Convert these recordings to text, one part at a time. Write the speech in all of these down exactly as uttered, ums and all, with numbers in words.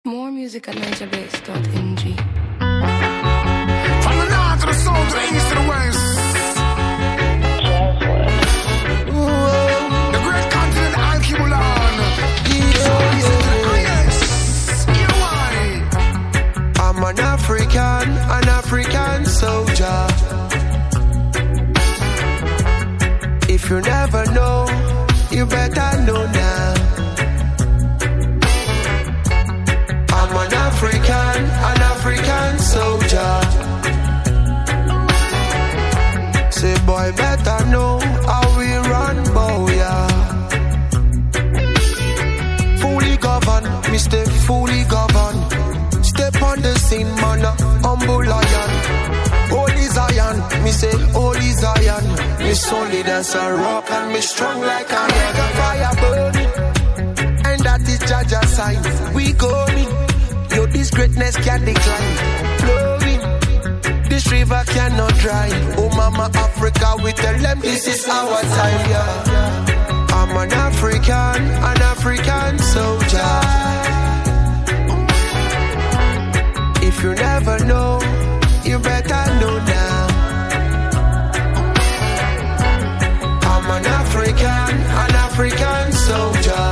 More music at niger base dot n g. From the north to the south to the east to the west. The great continent I'll keep on. Yeah, yeah. I'm an African, an African soldier. If you never know, you better know now. I'm an African, an African soldier. Say boy better know how we run, boy, yeah. Fully governed, me stay fully governed. Step on the scene, man, humble lion. Holy Zion, me say holy Zion. Me solid as a rock and me strong like a mega fire burning. And that is Jaja's sign. We going. Yo, this greatness can't decline. Flowing. This river cannot dry. Oh, Mama Africa, we tell them this is our time, yeah. I'm an African, an African soldier. If you never know, you better know now. I'm an African, an African soldier.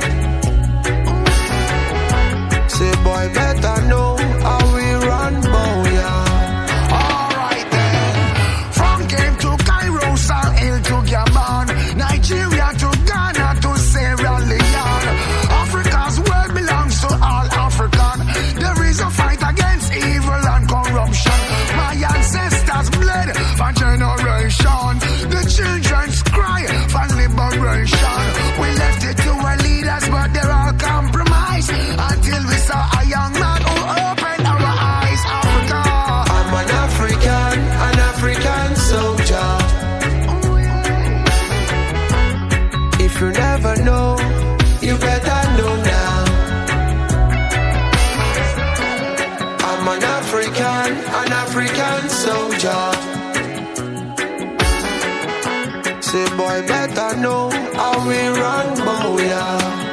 Say boy better know how we run, boy, yeah. Alright then. From Cape to Cairo, Sahel to Gabon, Nigeria to Ghana to Sierra Leone. Africa's world belongs to all African. There is a fight against evil and corruption. My ancestors bled for generation. The children's cry for liberation. We left it to our leaders, but they're all compromised. Until we saw a young man who opened our eyes. Africa. I'm an African, an African soldier. If you never know, you better know now. I'm an African, an African soldier. Say boy better know how we run, boy, yeah.